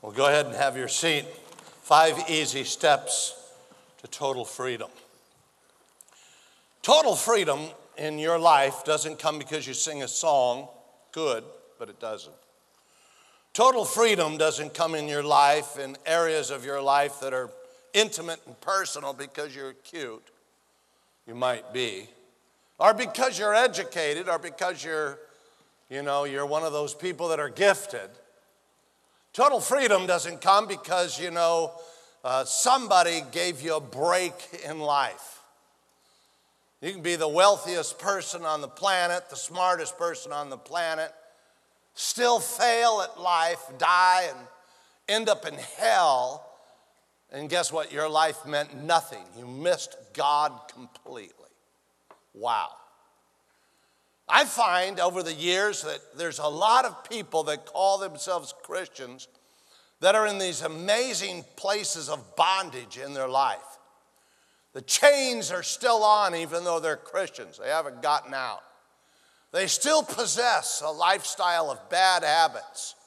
Well, go ahead and have your seat. 5 easy steps to total freedom. Total freedom in your life doesn't come because you sing a song. Good, but it doesn't. Total freedom doesn't come in your life in areas of your life that are intimate and personal because you're cute. You might be. Or because you're educated, or because you're one of those people that are gifted. Total freedom doesn't come because, somebody gave you a break in life. You can be the wealthiest person on the planet, the smartest person on the planet, still fail at life, die, and end up in hell. And guess what? Your life meant nothing. You missed God completely. Wow. I find over the years that there's a lot of people that call themselves Christians that are in these amazing places of bondage in their life. The chains are still on even though they're Christians. They haven't gotten out. They still possess a lifestyle of bad habits.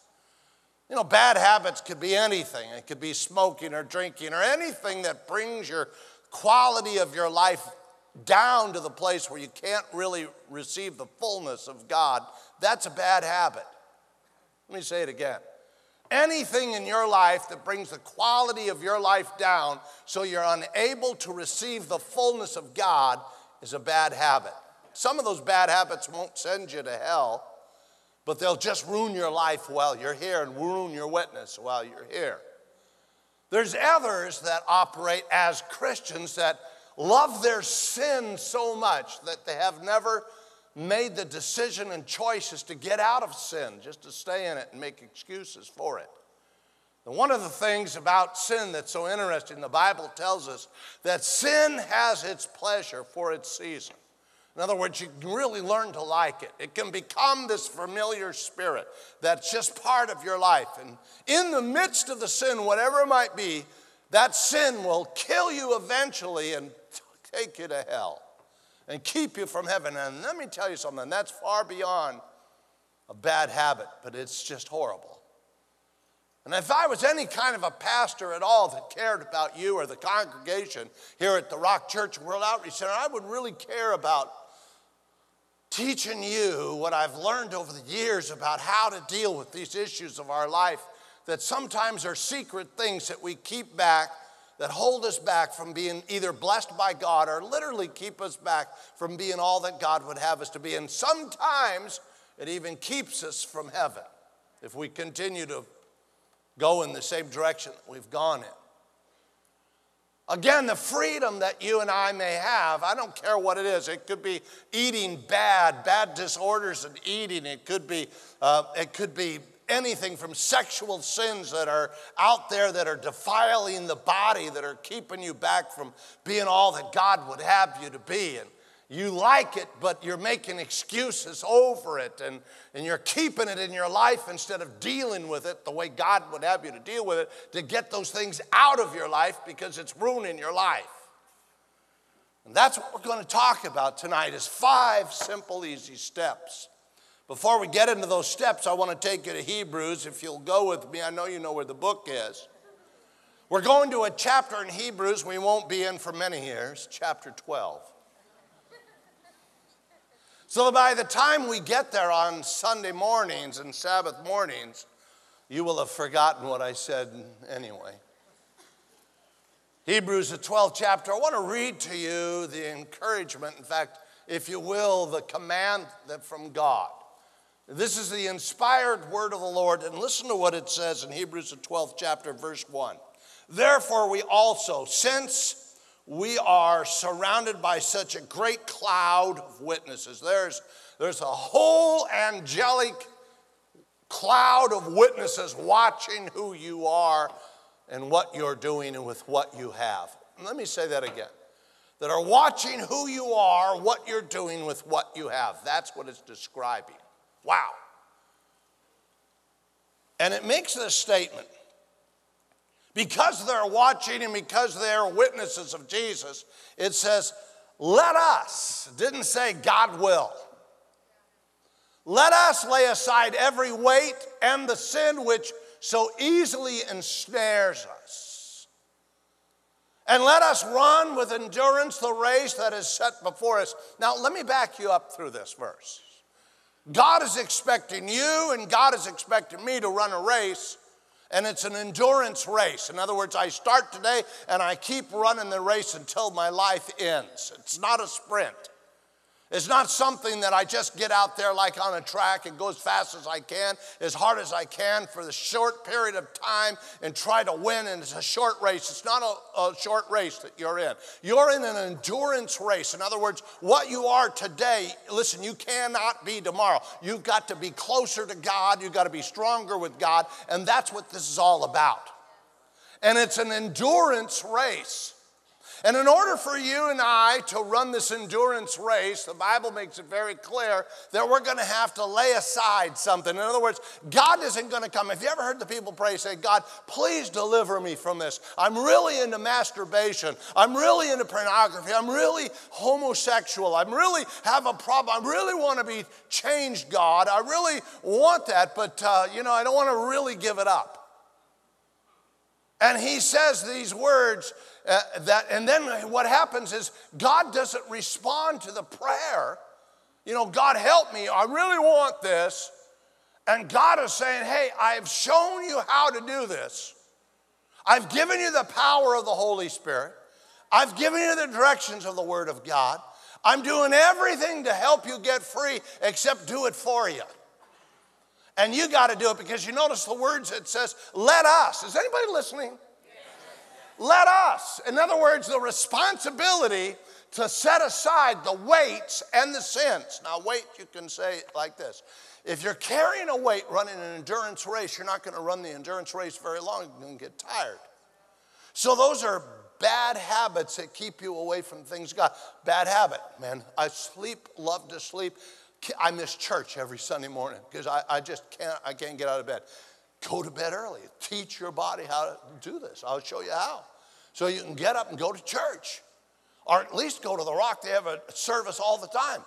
Bad habits could be anything. It could be smoking or drinking or anything that brings your quality of your life down to the place where you can't really receive the fullness of God. That's a bad habit. Let me say it again. Anything in your life that brings the quality of your life down so you're unable to receive the fullness of God is a bad habit. Some of those bad habits won't send you to hell, but they'll just ruin your life while you're here and ruin your witness while you're here. There's others that operate as Christians that love their sin so much that they have never made the decision and choices to get out of sin, just to stay in it and make excuses for it. And one of the things about sin that's so interesting, the Bible tells us that sin has its pleasure for its season. In other words, you can really learn to like it. It can become this familiar spirit that's just part of your life. And in the midst of the sin, whatever it might be, that sin will kill you eventually and take you to hell and keep you from heaven. And let me tell you something, that's far beyond a bad habit, but it's just horrible. And if I was any kind of a pastor at all that cared about you or the congregation here at the Rock Church World Outreach Center, I would really care about teaching you what I've learned over the years about how to deal with these issues of our life that sometimes are secret things that we keep back, that hold us back from being either blessed by God or literally keep us back from being all that God would have us to be. And sometimes it even keeps us from heaven if we continue to go in the same direction that we've gone in. Again, the freedom that you and I may have, I don't care what it is. It could be eating bad disorders in eating. It could be anything from sexual sins that are out there that are defiling the body, that are keeping you back from being all that God would have you to be. And you like it, but you're making excuses over it, and you're keeping it in your life instead of dealing with it the way God would have you to deal with it, to get those things out of your life because it's ruining your life. And that's what we're going to talk about tonight is 5 simple, easy steps. Before we get into those steps, I want to take you to Hebrews. If you'll go with me, I know you know where the book is. We're going to a chapter in Hebrews we won't be in for many years, chapter 12. So by the time we get there on Sunday mornings and Sabbath mornings, you will have forgotten what I said anyway. Hebrews, the 12th chapter. I want to read to you the encouragement, in fact, if you will, the command from God. This is the inspired word of the Lord, and listen to what it says in Hebrews, the 12th chapter, verse 1. Therefore we also, since we are surrounded by such a great cloud of witnesses. There's a whole angelic cloud of witnesses watching who you are and what you're doing and with what you have. And let me say that again. That are watching who you are, what you're doing with what you have. That's what it's describing. Wow. And it makes this statement. Because they're watching and because they're witnesses of Jesus, it says, let us. It didn't say God will. Let us lay aside every weight and the sin which so easily ensnares us. And let us run with endurance the race that is set before us. Now, let me back you up through this verse. God is expecting you and God is expecting me to run a race, and it's an endurance race. In other words, I start today and I keep running the race until my life ends. It's not a sprint. It's not something that I just get out there like on a track and go as fast as I can, as hard as I can for the short period of time and try to win, and it's a short race. It's not a short race that you're in. You're in an endurance race. In other words, what you are today, listen, you cannot be tomorrow. You've got to be closer to God. You've got to be stronger with God, and that's what this is all about. And it's an endurance race. And in order for you and I to run this endurance race, the Bible makes it very clear that we're going to have to lay aside something. In other words, God isn't going to come. Have you ever heard the people pray, say, God, please deliver me from this. I'm really into masturbation. I'm really into pornography. I'm really homosexual. I really have a problem. I really want to be changed, God. I really want that, but, I don't want to really give it up. And he says these words, and then what happens is God doesn't respond to the prayer. God help me, I really want this. And God is saying, hey, I've shown you how to do this. I've given you the power of the Holy Spirit. I've given you the directions of the Word of God. I'm doing everything to help you get free except do it for you. And you got to do it because you notice the words it says, let us. Is anybody listening? Let us. In other words, the responsibility to set aside the weights and the sins. Now, weight, you can say it like this. If you're carrying a weight running an endurance race, you're not going to run the endurance race very long. You're going to get tired. So those are bad habits that keep you away from things God. Bad habit, man. I love to sleep. I miss church every Sunday morning because I can't get out of bed. Go to bed early. Teach your body how to do this. I'll show you how. So you can get up and go to church. Or at least go to the Rock. They have a service all the time.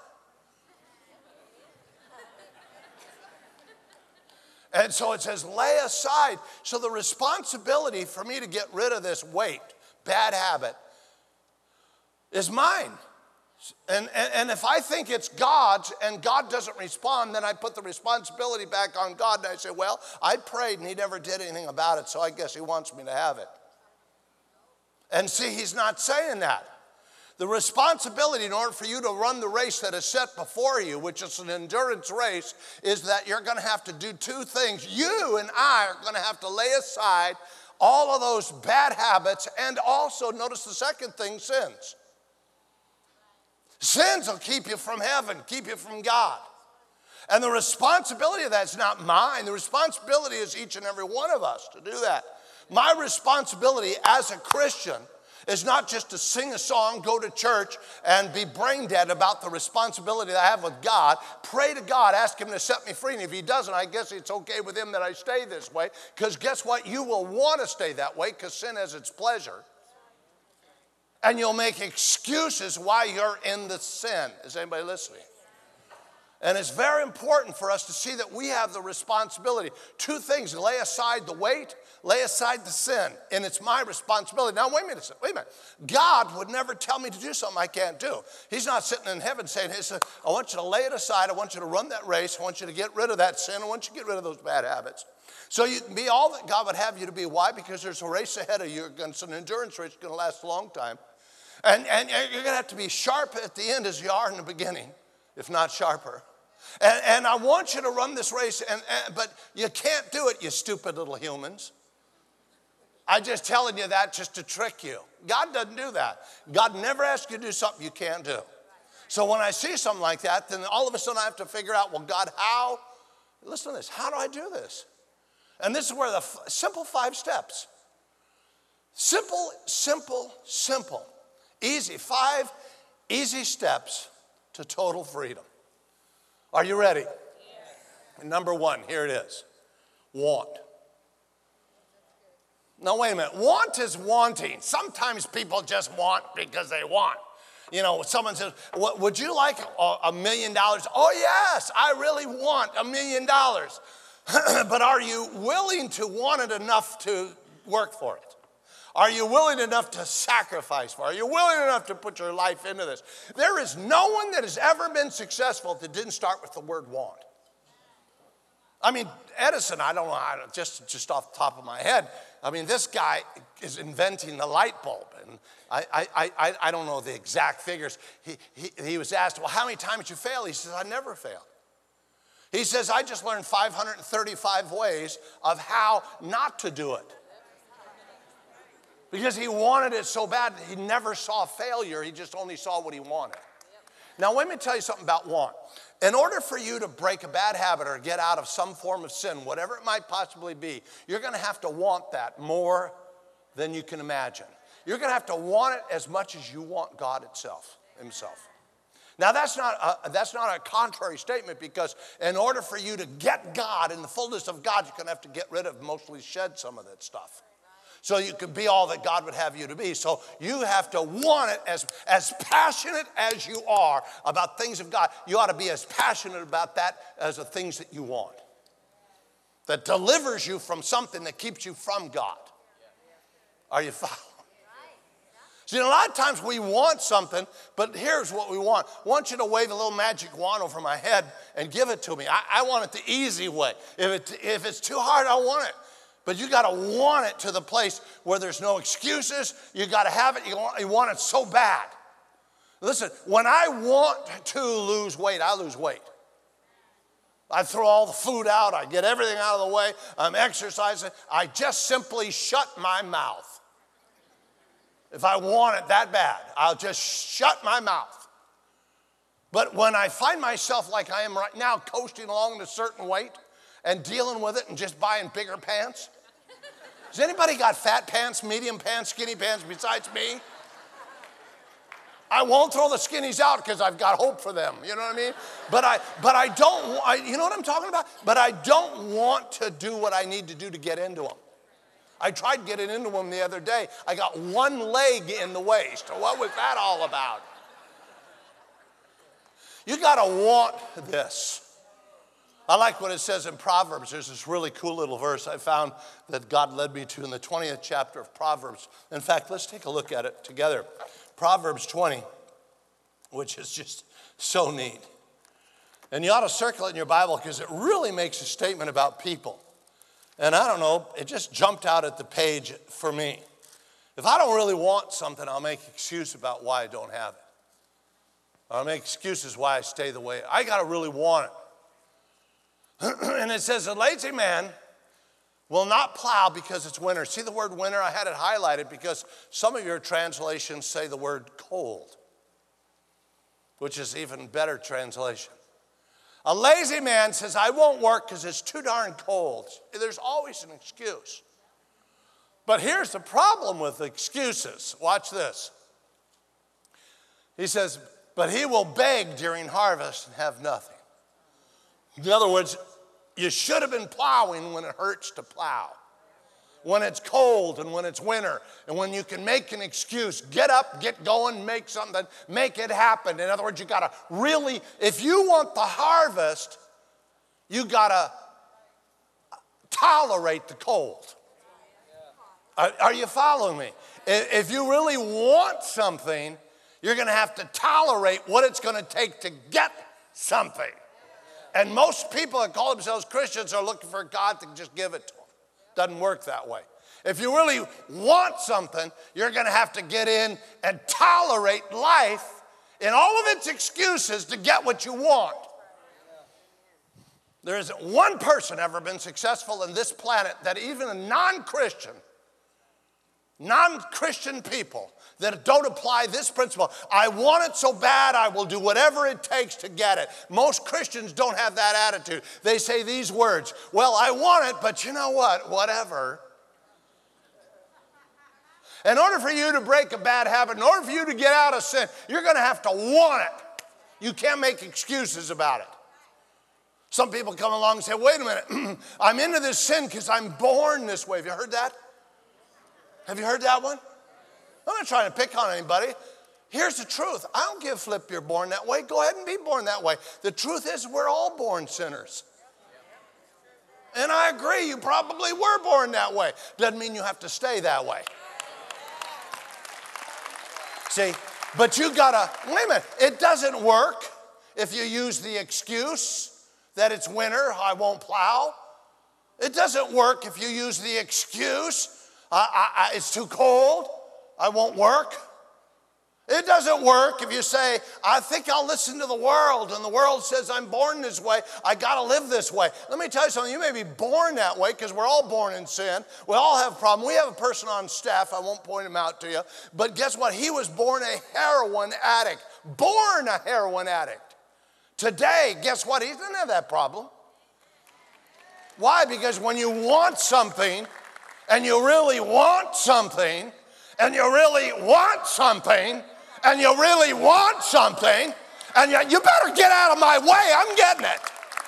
And so it says, lay aside. So the responsibility for me to get rid of this weight, bad habit, is mine. And if I think it's God's and God doesn't respond, then I put the responsibility back on God and I say, well, I prayed and he never did anything about it, so I guess he wants me to have it. And see, he's not saying that. The responsibility in order for you to run the race that is set before you, which is an endurance race, is that you're going to have to do two things. You and I are going to have to lay aside all of those bad habits and also, notice the second thing, sins. Sins will keep you from heaven, keep you from God. And the responsibility of that is not mine. The responsibility is each and every one of us to do that. My responsibility as a Christian is not just to sing a song, go to church, and be brain dead about the responsibility that I have with God. Pray to God, ask him to set me free. And if he doesn't, I guess it's okay with him that I stay this way. Because guess what? You will want to stay that way because sin has its pleasure. And you'll make excuses why you're in the sin. Is anybody listening? And it's very important for us to see that we have the responsibility. Two things, lay aside the weight, lay aside the sin. And it's my responsibility. Now, wait a minute. God would never tell me to do something I can't do. He's not sitting in heaven saying, hey, I want you to lay it aside. I want you to run that race. I want you to get rid of that sin. I want you to get rid of those bad habits. So you can be all that God would have you to be. Why? Because there's a race ahead of you. It's an endurance race. It's going to last a long time. And you're going to have to be sharp at the end as you are in the beginning, if not sharper. And I want you to run this race, but you can't do it, you stupid little humans. I'm just telling you that just to trick you. God doesn't do that. God never asks you to do something you can't do. So when I see something like that, then all of a sudden I have to figure out, well, God, how? Listen to this. How do I do this? And this is where the simple 5 steps. Simple. Easy, 5 easy steps to total freedom. Are you ready? Yes. Number 1, here it is. Want. Now, wait a minute. Want is wanting. Sometimes people just want because they want. Someone says, would you like $1 million? Oh, yes, I really want $1 million. But are you willing to want it enough to work for it? Are you willing enough to sacrifice for it? Are you willing enough to put your life into this? There is no one that has ever been successful that didn't start with the word want. I mean, Edison, I don't know how to, just off the top of my head, I mean, this guy is inventing the light bulb. And I don't know the exact figures. He was asked, well, how many times did you fail? He says, I never fail. He says, I just learned 535 ways of how not to do it. Because he wanted it so bad, he never saw failure. He just only saw what he wanted. Now, let me tell you something about want. In order for you to break a bad habit or get out of some form of sin, whatever it might possibly be, you're going to have to want that more than you can imagine. You're going to have to want it as much as you want God himself. Now, that's not a contrary statement, because in order for you to get God in the fullness of God, you're going to have to get rid of, mostly shed some of that stuff, so you can be all that God would have you to be. So you have to want it as passionate as you are about things of God. You ought to be as passionate about that as the things that you want. That delivers you from something that keeps you from God. Are you following? See, a lot of times we want something, but here's what we want. I want you to wave a little magic wand over my head and give it to me. I want it the easy way. If it's too hard, I want it. But you got to want it to the place where there's no excuses. You got to have it. You want it so bad. Listen, when I want to lose weight, I lose weight. I throw all the food out. I get everything out of the way. I'm exercising. I just simply shut my mouth. If I want it that bad, I'll just shut my mouth. But when I find myself like I am right now, coasting along at a certain weight, and dealing with it and just buying bigger pants? Has anybody got fat pants, medium pants, skinny pants besides me? I won't throw the skinnies out because I've got hope for them, you know what I mean? But I don't, you know what I'm talking about? But I don't want to do what I need to do to get into them. I tried getting into them the other day. I got one leg in the waist. What was that all about? You got to want this. I like what it says in Proverbs. There's this really cool little verse I found that God led me to in the 20th chapter of Proverbs. In fact, let's take a look at it together. Proverbs 20, which is just so neat. And you ought to circle it in your Bible, because it really makes a statement about people. And I don't know, it just jumped out at the page for me. If I don't really want something, I'll make excuse about why I don't have it. I'll make excuses why I stay the way. I got to really want it. And it says, a lazy man will not plow because it's winter. See the word winter? I had it highlighted because some of your translations say the word cold, which is even better translation. A lazy man says, I won't work because it's too darn cold. There's always an excuse. But here's the problem with excuses. Watch this. He says, but he will beg during harvest and have nothing. In other words, you should have been plowing when it hurts to plow, when it's cold and when it's winter, and when you can make an excuse. Get up, get going, make something, make it happen. In other words, you got to really, if you want the harvest, you got to tolerate the cold. Are you following me? If you really want something, you're going to have to tolerate what it's going to take to get something. And most people that call themselves Christians are looking for God to just give it to them. Doesn't work that way. If you really want something, you're going to have to get in and tolerate life in all of its excuses to get what you want. There isn't one person ever been successful in this planet that even a non-Christian people that don't apply this principle. I want it so bad, I will do whatever it takes to get it. Most Christians don't have that attitude. They say these words, well, I want it, but you know what? Whatever. In order for you to break a bad habit, in order for you to get out of sin, you're going to have to want it. You can't make excuses about it. Some people come along and say, wait a minute, I'm into this sin because I'm born this way. Have you heard that? Have you heard that one? I'm not trying to pick on anybody. Here's the truth. I don't give a flip you're born that way. Go ahead and be born that way. The truth is we're all born sinners. And I agree, you probably were born that way. Doesn't mean you have to stay that way. See, but you gotta, wait a minute, it doesn't work if you use the excuse that it's winter, I won't plow. It doesn't work if you use the excuse, it's too cold, I won't work. It doesn't work if you say, I think I'll listen to the world, and the world says I'm born this way, I gotta live this way. Let me tell you something, you may be born that way because we're all born in sin. We all have a problem. We have a person on staff, I won't point him out to you, but guess what? He was born a heroin addict. Born a heroin addict. Today, guess what? He doesn't have that problem. Why? Because when you want something, and you really want something, and you really want something, and you really want something, and you better get out of my way, I'm getting it.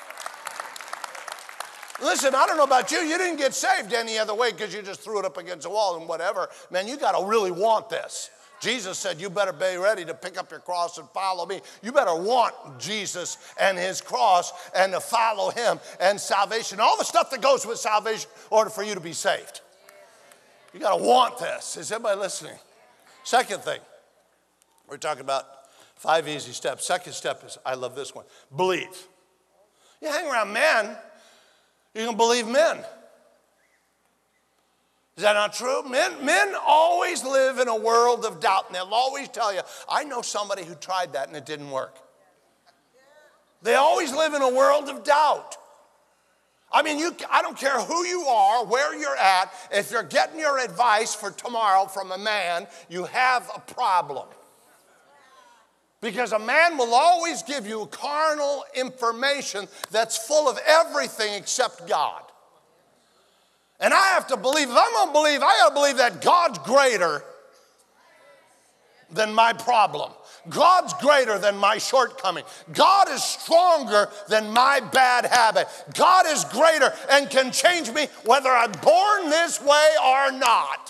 Listen, I don't know about you, you didn't get saved any other way because you just threw it up against the wall and whatever. Man, you got to really want this. Jesus said, you better be ready to pick up your cross and follow me. You better want Jesus and his cross and to follow him and salvation, all the stuff that goes with salvation in order for you to be saved. You got to want this. Is everybody listening? Second thing, we're talking about 5 easy steps. Second step is, I love this one, believe. You hang around men, you're going to believe men. Is that not true? Men always live in a world of doubt, and they'll always tell you, I know somebody who tried that and it didn't work. They always live in a world of doubt. I mean, I don't care who you are, where you're at, if you're getting your advice for tomorrow from a man, you have a problem. Because a man will always give you carnal information that's full of everything except God. And I have to believe, if I'm going to believe, I got to believe that God's greater than my problem. God's greater than my shortcoming. God is stronger than my bad habit. God is greater and can change me whether I'm born this way or not.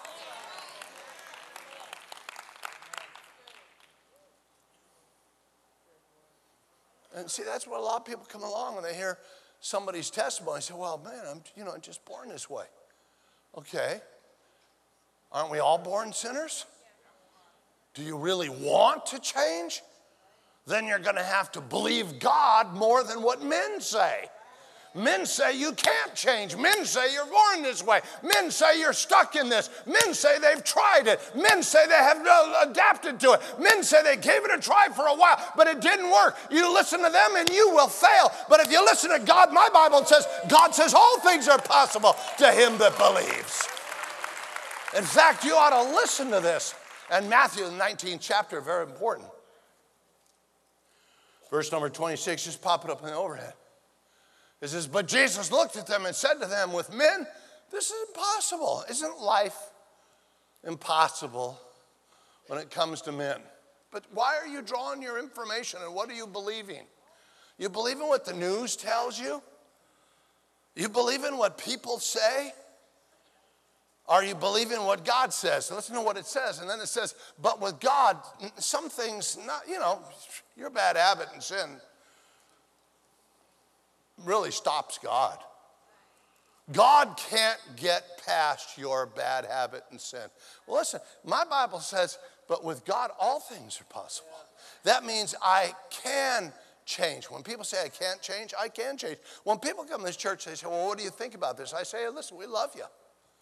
And see, that's what a lot of people come along when they hear somebody's testimony. They say, well, man, I'm just born this way. Okay. Aren't we all born sinners? Do you really want to change? Then you're going to have to believe God more than what men say. Men say you can't change. Men say you're born this way. Men say you're stuck in this. Men say they've tried it. Men say they have adapted to it. Men say they gave it a try for a while, but it didn't work. You listen to them and you will fail. But if you listen to God, my Bible says, God says all things are possible to him that believes. In fact, you ought to listen to this. And Matthew, the 19th chapter, very important. Verse number 26, just pop it up in the overhead. It says, but Jesus looked at them and said to them, with men, this is impossible. Isn't life impossible when it comes to men? But why are you drawing your information and what are you believing? You believe in what the news tells you? You believe in what people say? Are you believing what God says? So listen to what it says. And then it says, but with God, some things, not, your bad habit and sin really stops God. God can't get past your bad habit and sin. Well, listen, my Bible says, but with God, all things are possible. That means I can change. When people say I can't change, I can change. When people come to this church, they say, well, what do you think about this? I say, listen, we love you.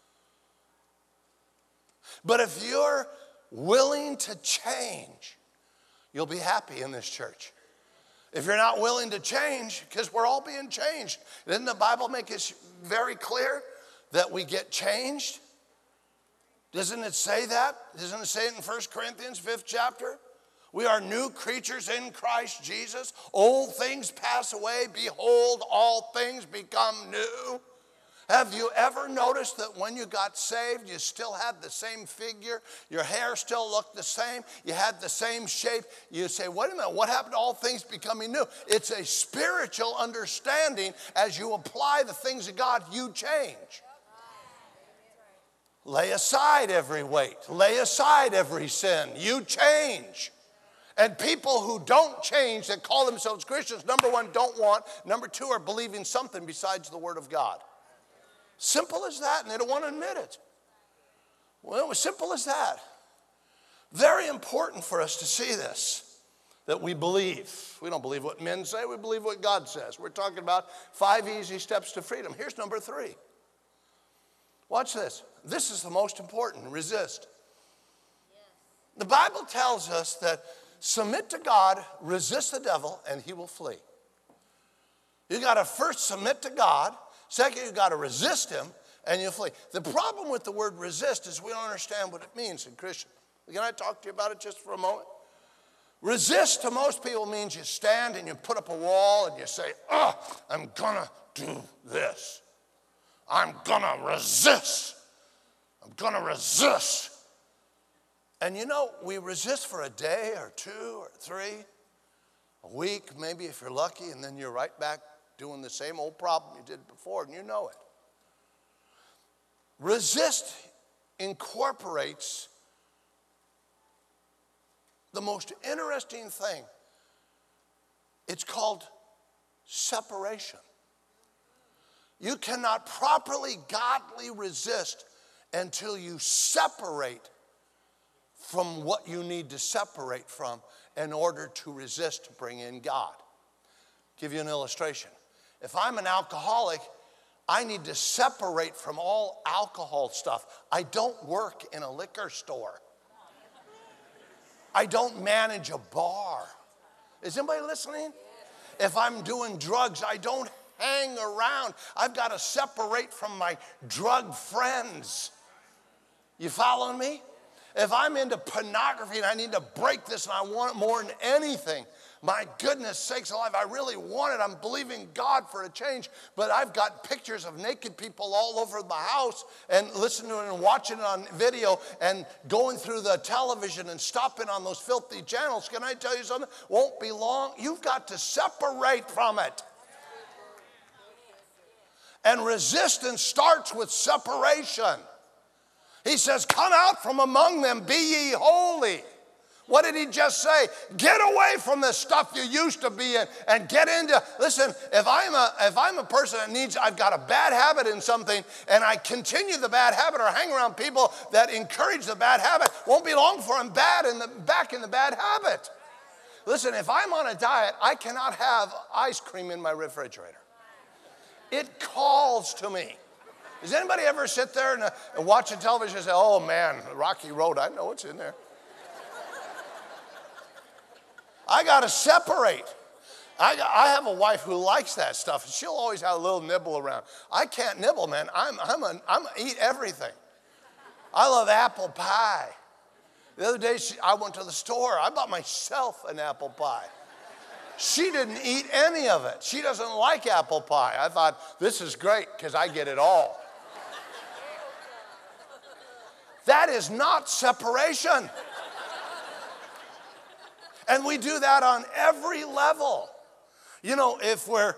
But if you're willing to change, you'll be happy in this church. If you're not willing to change, because we're all being changed. Didn't the Bible make it very clear that we get changed? Doesn't it say that? Doesn't it say it in 1 Corinthians 5th chapter? We are new creatures in Christ Jesus. Old things pass away. Behold, all things become new. Have you ever noticed that when you got saved, you still had the same figure? Your hair still looked the same? You had the same shape? You say, wait a minute, what happened to all things becoming new? It's a spiritual understanding. As you apply the things of God, you change. Lay aside every weight. Lay aside every sin. You change. And people who don't change, that call themselves Christians, number one, don't want. Number two, are believing something besides the Word of God. Simple as that, and they don't want to admit it. Well, it was simple as that. Very important for us to see this, that we believe. We don't believe what men say, we believe what God says. We're talking about 5 easy steps to freedom. Here's number 3. Watch this. This is the most important. Resist. The Bible tells us that submit to God, resist the devil, and he will flee. You got to first submit to God. Second, you got to resist him, and you'll flee. The problem with the word resist is we don't understand what it means in Christian. Can I talk to you about it just for a moment? Resist to most people means you stand and you put up a wall and you say, I'm gonna do this. I'm gonna resist. I'm gonna resist. And you know, we resist for a day or 2 or 3, a week, maybe if you're lucky, and then you're right back doing the same old problem you did before, and you know it. Resist incorporates the most interesting thing. It's called separation. You cannot properly godly resist until you separate from what you need to separate from in order to resist to bring in God. Give you an illustration. If I'm an alcoholic, I need to separate from all alcohol stuff. I don't work in a liquor store. I don't manage a bar. Is anybody listening? If I'm doing drugs, I don't hang around. I've got to separate from my drug friends. You following me? If I'm into pornography and I need to break this and I want it more than anything, my goodness sakes alive, I really want it. I'm believing God for a change, but I've got pictures of naked people all over the house and listening to it and watching it on video and going through the television and stopping on those filthy channels. Can I tell you something? Won't be long. You've got to separate from it. And resistance starts with separation. He says, come out from among them, be ye holy. What did he just say? Get away from the stuff you used to be in and get into, listen, if I'm a person that needs, I've got a bad habit in something and I continue the bad habit or hang around people that encourage the bad habit, won't be long before I'm back in the bad habit. Listen, if I'm on a diet, I cannot have ice cream in my refrigerator. It calls to me. Does anybody ever sit there and watch a television and say, oh man, Rocky Road, I know what's in there. I got to separate. I have a wife who likes that stuff. She'll always have a little nibble around. I can't nibble, man. I'm eat everything. I love apple pie. The other day, I went to the store. I bought myself an apple pie. She didn't eat any of it. She doesn't like apple pie. I thought, this is great because I get it all. That is not separation. And we do that on every level. You know, if we're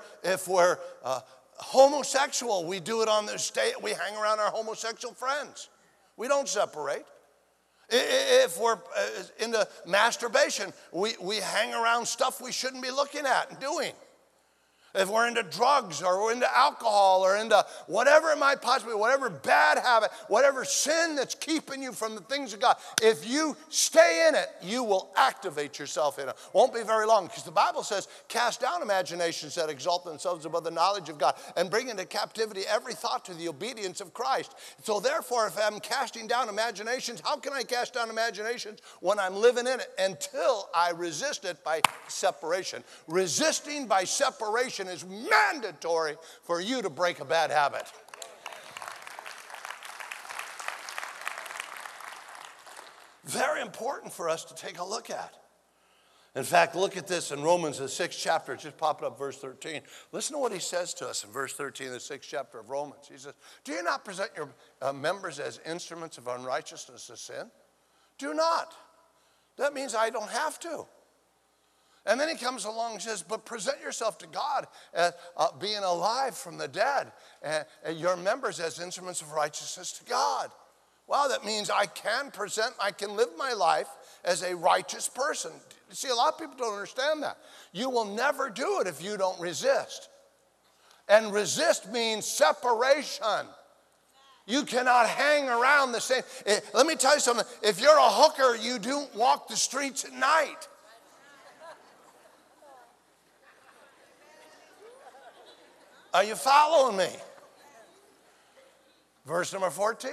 homosexual, we do it on the state. We hang around our homosexual friends. We don't separate. If we're into masturbation, we hang around stuff we shouldn't be looking at and doing. If we're into drugs or we're into alcohol or into whatever it might possibly be, whatever bad habit, whatever sin that's keeping you from the things of God, if you stay in it, you will activate yourself in it. Won't be very long because the Bible says, cast down imaginations that exalt themselves above the knowledge of God and bring into captivity every thought to the obedience of Christ. So therefore, if I'm casting down imaginations, how can I cast down imaginations when I'm living in it? Until I resist it by separation. Resisting by separation is mandatory for you to break a bad habit. Very important for us to take a look at. In fact, look at this in Romans, the 6th chapter. Just pop it up, verse 13. Listen to what he says to us in verse 13, the 6th chapter of Romans. He says, do you not present your members as instruments of unrighteousness to sin? Do not. That means I don't have to. And then he comes along and says, but present yourself to God as being alive from the dead, and your members as instruments of righteousness to God. Wow, that means I can live my life as a righteous person. See, a lot of people don't understand that. You will never do it if you don't resist. And resist means separation. You cannot hang around the same. Let me tell you something. If you're a hooker, you don't walk the streets at night. Are you following me? Verse number 14.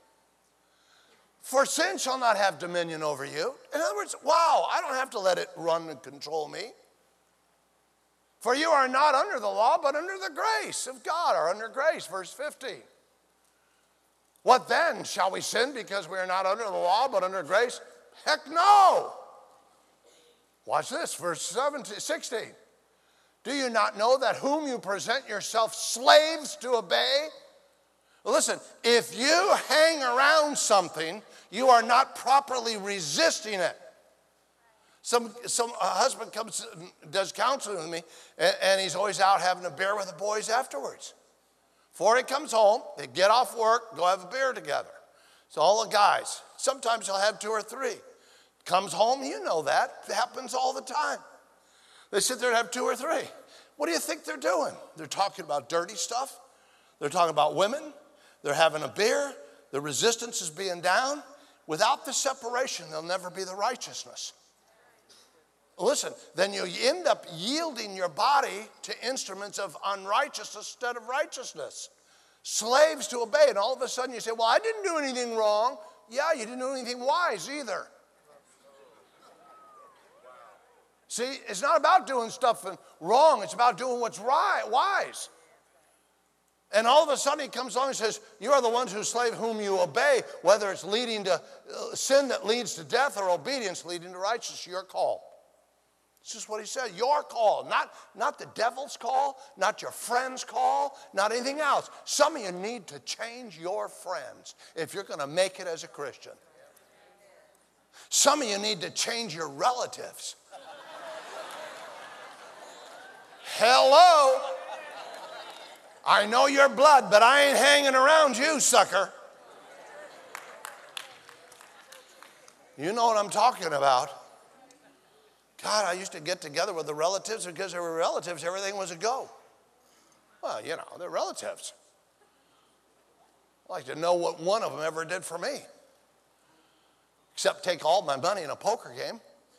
For sin shall not have dominion over you. In other words, wow, I don't have to let it run and control me. For you are not under the law, but under the grace of God, or under grace, verse 15. What then? Shall we sin because we are not under the law, but under grace? Heck no. Watch this, verse 16. Do you not know that whom you present yourself slaves to obey? Listen, if you hang around something, you are not properly resisting it. Some husband comes, does counseling with me, and he's always out having a beer with the boys afterwards. Before he comes home, they get off work, go have a beer together. So all the guys, sometimes he'll have 2 or 3. Comes home, you know that. It happens all the time. They sit there and have 2 or 3. What do you think they're doing? They're talking about dirty stuff. They're talking about women. They're having a beer. The resistance is being down. Without the separation, there'll never be the righteousness. Listen, then you end up yielding your body to instruments of unrighteousness instead of righteousness. Slaves to obey, and all of a sudden you say, well, I didn't do anything wrong. Yeah, you didn't do anything wise either. See, it's not about doing stuff wrong. It's about doing what's right, wise. And all of a sudden he comes along and says, you are the ones who slave whom you obey, whether it's leading to sin that leads to death or obedience leading to righteousness, your call. It's just what he said, your call, not the devil's call, not your friend's call, not anything else. Some of you need to change your friends if you're going to make it as a Christian. Some of you need to change your relatives. Hello? I know your blood, but I ain't hanging around you, sucker. You know what I'm talking about. God, I used to get together with the relatives because they were relatives. Everything was a go. Well, you know, they're relatives. I'd like to know what one of them ever did for me. Except take all my money in a poker game.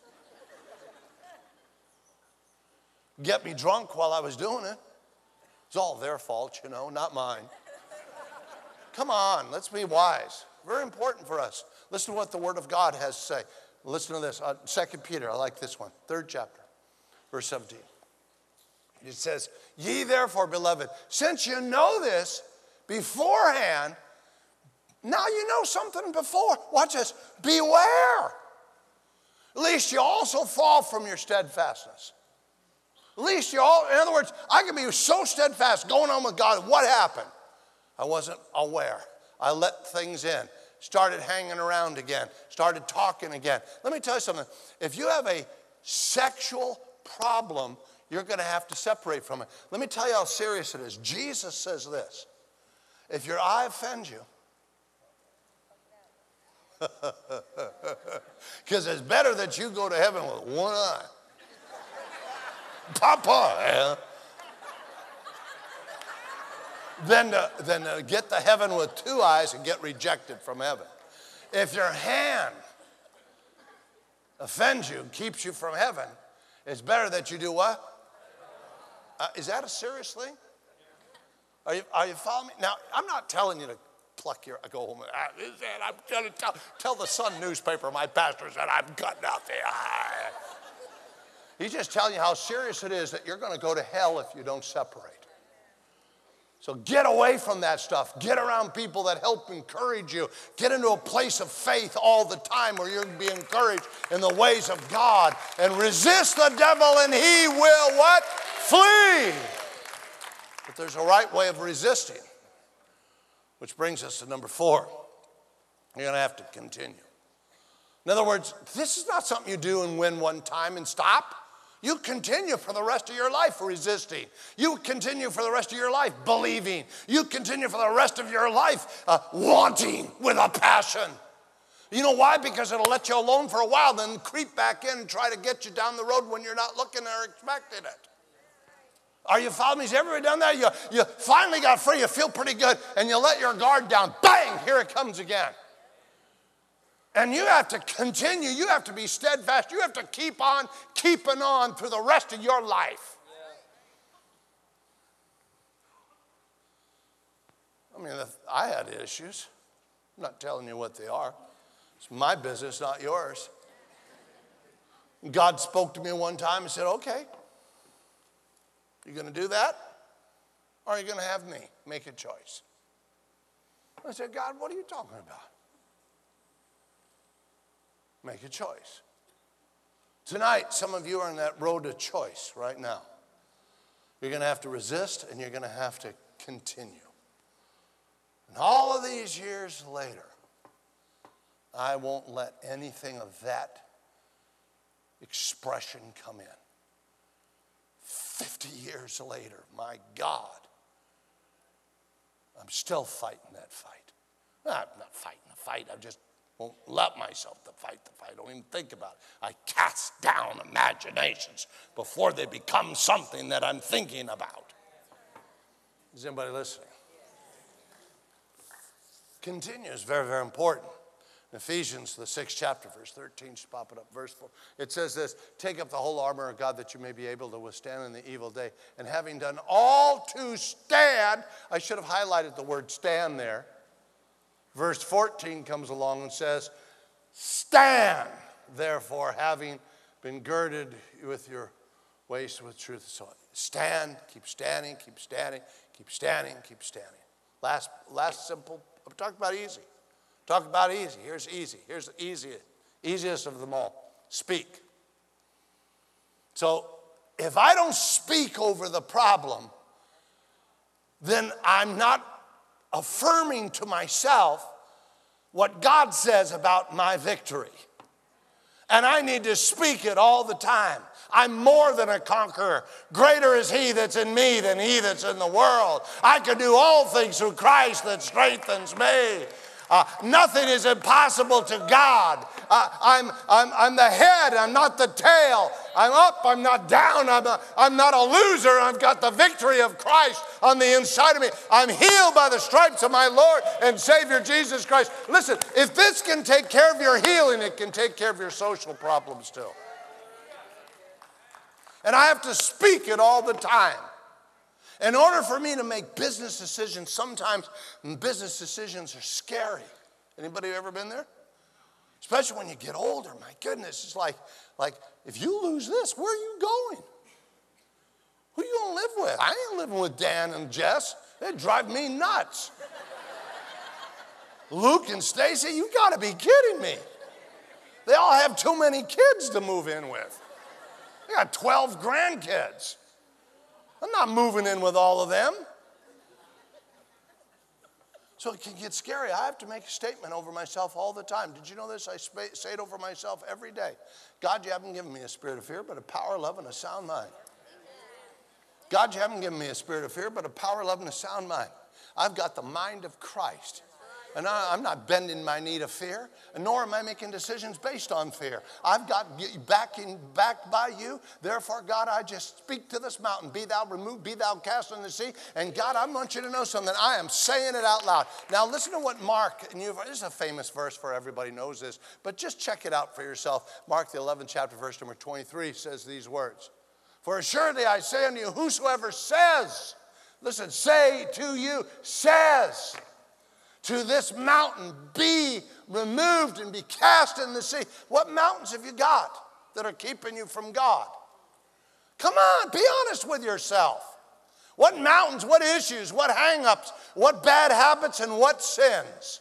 Get me drunk while I was doing it. It's all their fault, you know, not mine. Come on, let's be wise. Very important for us. Listen to what the Word of God has to say. Listen to this. 2 Peter, I like this one. 3rd chapter, verse 17. It says, ye therefore, beloved, since you know this beforehand, now you know something before. Watch this. Beware, lest you also fall from your steadfastness. At least you all, in other words, I can be so steadfast going on with God. What happened? I wasn't aware. I let things in. Started hanging around again. Started talking again. Let me tell you something. If you have a sexual problem, you're going to have to separate from it. Let me tell you how serious it is. Jesus says this. If your eye offends you, because it's better that you go to heaven with one eye. Papa, than to get to heaven with 2 eyes and get rejected from heaven. If your hand offends you, keeps you from heaven, it's better that you do what? Is that a serious thing? Are you following me? Now, I'm not telling you to pluck your, go home. I'm going to tell the Sun newspaper, my pastor said, I'm cutting out the eye. He's just telling you how serious it is that you're going to go to hell if you don't separate. So get away from that stuff. Get around people that help encourage you. Get into a place of faith all the time where you're going to be encouraged in the ways of God. And resist the devil and he will what? Flee. But there's a right way of resisting. Which brings us to number 4. You're going to have to continue. In other words, this is not something you do and win one time and stop. You continue for the rest of your life resisting. You continue for the rest of your life believing. You continue for the rest of your life wanting with a passion. You know why? Because it'll let you alone for a while, then creep back in and try to get you down the road when you're not looking or expecting it. Are you following me? Has everybody done that? You finally got free, you feel pretty good, and you let your guard down. Bang, here it comes again. And you have to continue. You have to be steadfast. You have to keep on keeping on through the rest of your life. I mean, I had issues. I'm not telling you what they are. It's my business, not yours. God spoke to me one time and said, okay, you going to do that? Or are you going to have me make a choice? I said, God, what are you talking about? Make a choice. Tonight, some of you are on that road to choice right now. You're going to have to resist and you're going to have to continue. And all of these years later, I won't let anything of that expression come in. 50 years later, my God, I'm still fighting that fight. I'm not fighting the fight. I just won't let myself to fight the fight. I don't even think about it. I cast down imaginations before they become something that I'm thinking about. Is anybody listening? Continue is very, very important. In Ephesians, the 6th chapter, verse 13, just pop it up, verse 4. It says this, take up the whole armor of God that you may be able to withstand in the evil day. And having done all to stand, I should have highlighted the word stand there. Verse 14 comes along and says, stand, therefore, having been girded with your waist with truth. So stand, keep standing, keep standing, keep standing, keep standing. Last simple, I'm talking about easy. Talk about easy. Here's easy. Here's the easiest of them all. Speak. So if I don't speak over the problem, then I'm not affirming to myself what God says about my victory. And I need to speak it all the time. I'm more than a conqueror. Greater is he that's in me than he that's in the world. I can do all things through Christ that strengthens me. Nothing is impossible to God. I'm the head, I'm not the tail. I'm up, I'm not down. I'm not a loser. I've got the victory of Christ on the inside of me. I'm healed by the stripes of my Lord and Savior Jesus Christ. Listen, if this can take care of your healing, it can take care of your social problems too. And I have to speak it all the time. In order for me to make business decisions, sometimes business decisions are scary. Anybody ever been there? Especially when you get older. My goodness, it's like if you lose this, where are you going? Who are you going to live with? I ain't living with Dan and Jess. They drive me nuts. Luke and Stacy, you got to be kidding me. They all have too many kids to move in with. They got 12 grandkids. I'm not moving in with all of them. So it can get scary. I have to make a statement over myself all the time. Did you know this? I say it over myself every day. God, you haven't given me a spirit of fear, but a power, love, and a sound mind. God, you haven't given me a spirit of fear, but a power, love, and a sound mind. I've got the mind of Christ. And I'm not bending my knee to fear, nor am I making decisions based on fear. I've got backed by you. Therefore, God, I just speak to this mountain. Be thou removed, be thou cast in the sea. And God, I want you to know something. I am saying it out loud. Now, listen to what Mark, and this is a famous verse for everybody knows this, but just check it out for yourself. Mark, the 11th chapter, verse number 23 says these words. For assuredly I say unto you, whosoever says, listen, say to you, says, to this mountain, be removed and be cast in the sea. What mountains have you got that are keeping you from God? Come on, be honest with yourself. What mountains, what issues, what hang-ups, what bad habits, and what sins?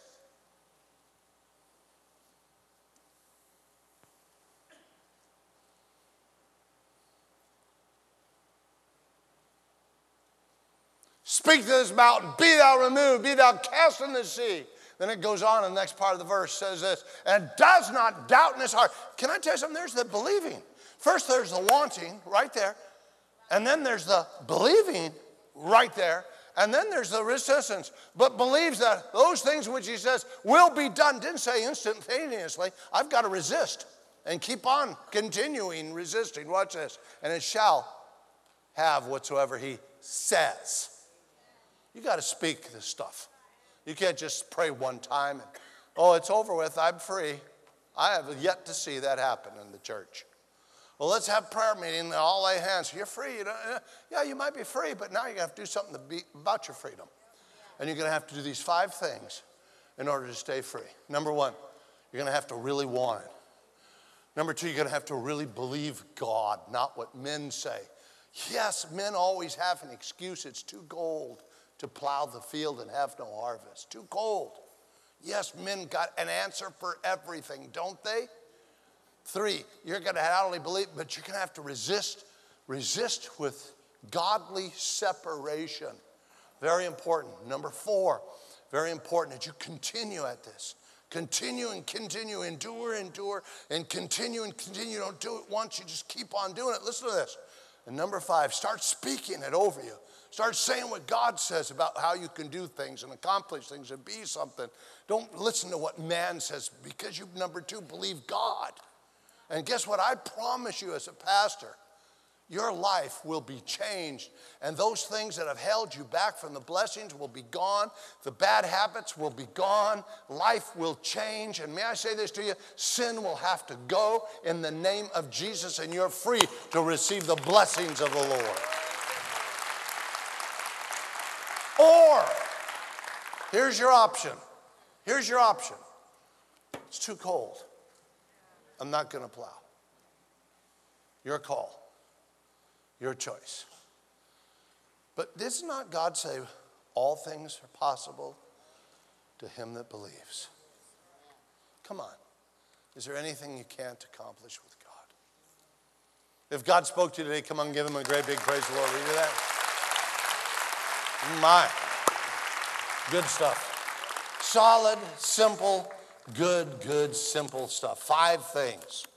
Speak to this mountain, be thou removed, be thou cast in the sea. Then it goes on, and the next part of the verse says this, and does not doubt in his heart. Can I tell you something? There's the believing. First there's the wanting right there, and then there's the believing right there, and then there's the resistance. But believes that those things which he says will be done. Didn't say instantaneously. I've got to resist and keep on continuing resisting. Watch this. And it shall have whatsoever he says. You got to speak this stuff. You can't just pray one time and, oh, it's over with, I'm free. I have yet to see that happen in the church. Well, let's have prayer meeting and all lay hands. You're free. Yeah, you might be free, but now you're going to have to do something about your freedom. And you're going to have to do these 5 things in order to stay free. Number 1, you're going to have to really want it. Number 2, you're going to have to really believe God, not what men say. Yes, men always have an excuse. It's too cold to plow the field and have no harvest. Too cold. Yes, men got an answer for everything, don't they? 3, you're going to not only believe, but you're going to have to resist with godly separation. Very important. Number 4, very important that you continue at this. Continue and continue, endure, and continue and continue. Don't do it once, you just keep on doing it. Listen to this. And number 5, start speaking it over you. Start saying what God says about how you can do things and accomplish things and be something. Don't listen to what man says, because you, number 2, believe God. And guess what? I promise you as a pastor, your life will be changed. And those things that have held you back from the blessings will be gone. The bad habits will be gone. Life will change. And may I say this to you? Sin will have to go in the name of Jesus, and you're free to receive the blessings of the Lord. Or, here's your option. Here's your option. It's too cold. I'm not going to plow. Your call. Your choice. But does not God say all things are possible to him that believes? Come on. Is there anything you can't accomplish with God? If God spoke to you today, come on, give him a great big praise the Lord. Will you do that? My. Good stuff. Solid, simple, good, simple stuff. 5 things.